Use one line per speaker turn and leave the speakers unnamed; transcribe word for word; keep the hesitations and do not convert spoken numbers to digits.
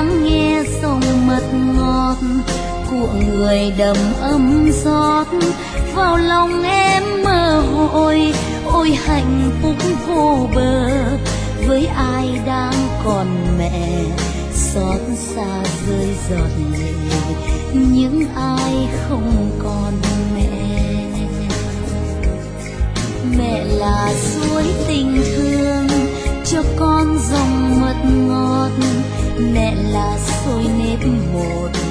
lắng nghe dòng mật ngọt của người đầm ấm rót vào lòng em mơ hội. Ôi hạnh phúc vô bờ với ai đang còn mẹ, xót xa rơi giọt lệ những ai không còn mẹ. Mẹ là suối tình thương cho con dòng mật ngọt, mẹ là xôi nếp một